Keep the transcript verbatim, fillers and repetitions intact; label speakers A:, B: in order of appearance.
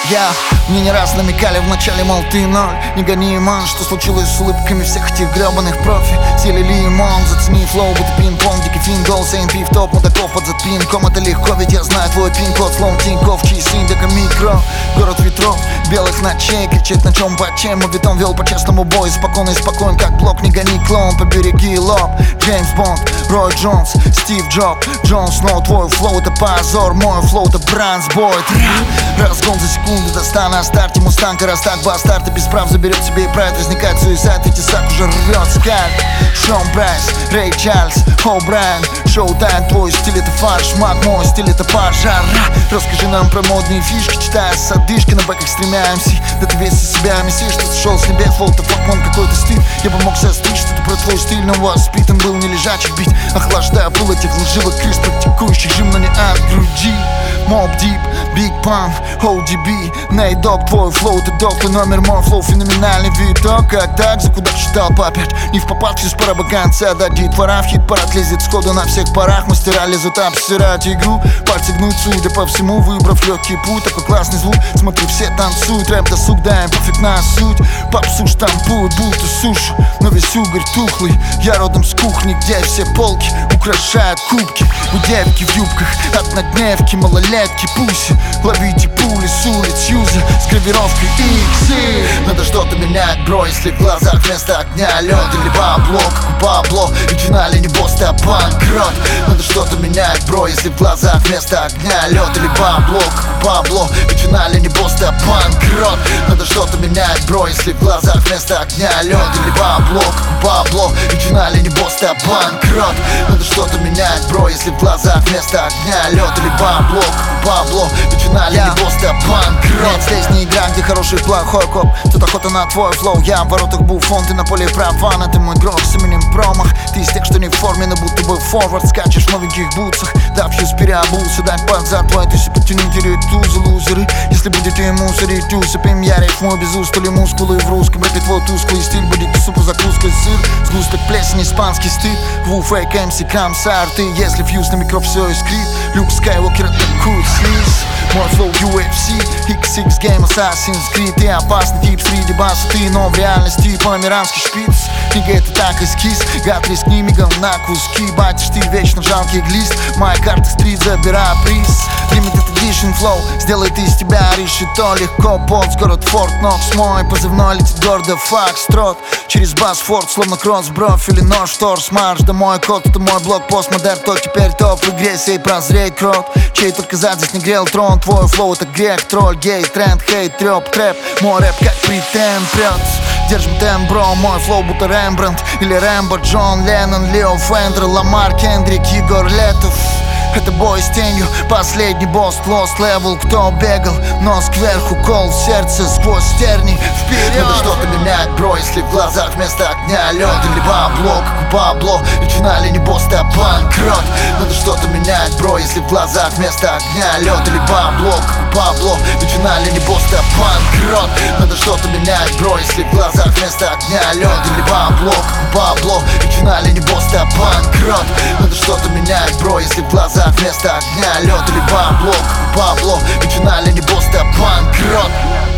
A: Я, мне не раз намекали в начале, мол, ты ноль. Не гони иман, что случилось с улыбками всех этих гребаных профи. Съели лимон, зацени флоу, будто пинг-понг. Дикий фин, гол, сейн, пив, топ, мудаков под запинком. Это легко, ведь я знаю твой пин-код. Словом Тинькофф, чиз, индика, микро. Город ветров, белых ночей. Кричит на чем, по чем. Мовитон вел по честному бою. Спокойно и спокоен, как блок. Не гони клоун, побереги лоб. Джеймс Бонд, Рой Джонс, Стив Джоб, Джон Сноу. Твой флоу это позор, мой флоу это бранцбой. Разгон за секунду до ста на старте. Мустанг и Растак, бастард. Без прав заберет себе и прайд. Возникает суицид, и тесак уже рвет скайп. Шон Брайс, Рэй Чарльз, Хоу Брайан. Шоу тайм, твой стиль это фарш. Маг, мой стиль это пожар. Расскажи нам про модные фишки, читая с одышки. На бэках стремяемся, да ты весь из себя месишь. Что сошел с небес, флоу это флакмон какой-то стиль. Я бы мог состричь что-то про твой стиль, но воспитан был не лежачих бить. Охлаждая пыл этих лживых крыс, практикующих жим, но не от груди. Mobb Deep, Big Pun, о ди би, Nate Dogg, твой флоу, ты дохлый номер, мой флоу, феноменальный видок. Как так, за куда считал по пять? Не в попад, все скоро бы конца дадит. Пора в хит-парад лезет сходу на всех парах. Мастера лезут обсирать игру. Пальцы гнут, судя по всему, выбрав легкий путь. Такой классный звук, смотри, все танцуют. Рэп досуг, да им пофиг на суть. Попсу штампуют, будто суши, но весь угорь тухлый. Я родом с кухни, где все полки украшают кубки. Вы девки в юбках, однодневки, малолетки, пуси. Ловите пули с улиц Юза с гравировкой иксы. Надо что-то менять, бро, если в глазах вместо огня лед или бабло, как у Пабло. Ведь в финале не босс, а банкрот. Надо что-то менять, бро, если в глазах вместо огня лед или бабло, как у Пабло. Ведь в финале не босс, а банкрот. Надо что-то менять, бро, если в глазах вместо огня лед или бабло, как у Пабло. Ведь в финале не босс, а банкрот. Надо что-то менять, бро, если в глазах вместо огня лед или бабло, как у Пабло. Ведь в финале yeah. не босс, а банкрот. Нет, здесь не игра, где хороший и плохой коп. Тут охота на твой флоу, я в воротах буфон. Ты на поле правана, ты мой игрок с именем Промах. Ты из тех, что не в форме, но будто бы форвард. Скачешь в новеньких бутсах, да фьюз переобулся. Дать под зад твой, ты себе потяни, теряют тузы, лузеры. Если будете мусорить, усыпим я рифму без устали мускулы в русском рэпе. Твой тусклый стиль будет супу закуской сыр. Сгусток плесень, испанский стыд. Ву, фейк, эм си, камсар. Ты, если фьюз на микро все искрит. Люк Скайуокер атакует слиз. Мой флоу ю эф си, икс икс Game, Assassin's Creed. Ты опасный тип среди баса, ты, но в реальности померанский шпиц. Книга это так эскиз, гад рискни мигом на куски. Батишь ты вечно жалкий глист, моя карта стрит, забирай приз. Limited Edition Flow сделает из тебя решето легко. Подс, город Форт Нокс, мой позывной летит гордо Фокстрот. Через Басфорд, словно кросс, бровь или нож, торс, марш. Да мой код, это мой блог, постмодерн, то теперь топ в игре, сей прозрей крот. Чей только зад здесь не грел трон. Твой флоу это грех, тролль, гей, тренд, хейт, трёп, трэп. Мой рэп как претен прёт. Держим темп, бро, мой флоу будто Рембрандт или Рэмбо, Джон Леннон, Лео Фендер, Ламар, Кендрик, Егор Летов. Это бой с тенью, последний босс, lost level. Кто бегал, нос кверху, кол в сердце сквозь стерни. Вперед! Надо что-то менять, бро, если в глазах вместо огня лед или бабло, как у Пабло. Ведь в финале не босс, а банкрот. Надо что-то менять, бро, если в глазах вместо огня лед или бабло, как у Пабло. Ведь в финале не босс, а банкрот. Надо что-то менять, бро, если в глазах вместо огня лед или бабло, как у Пабло. Ведь в финале не босс, а банкрот. Надо что-то менять, бро, если в глазах вместо огня лед или бабло, как у Пабло. Ведь в финале не босс, а банкрот.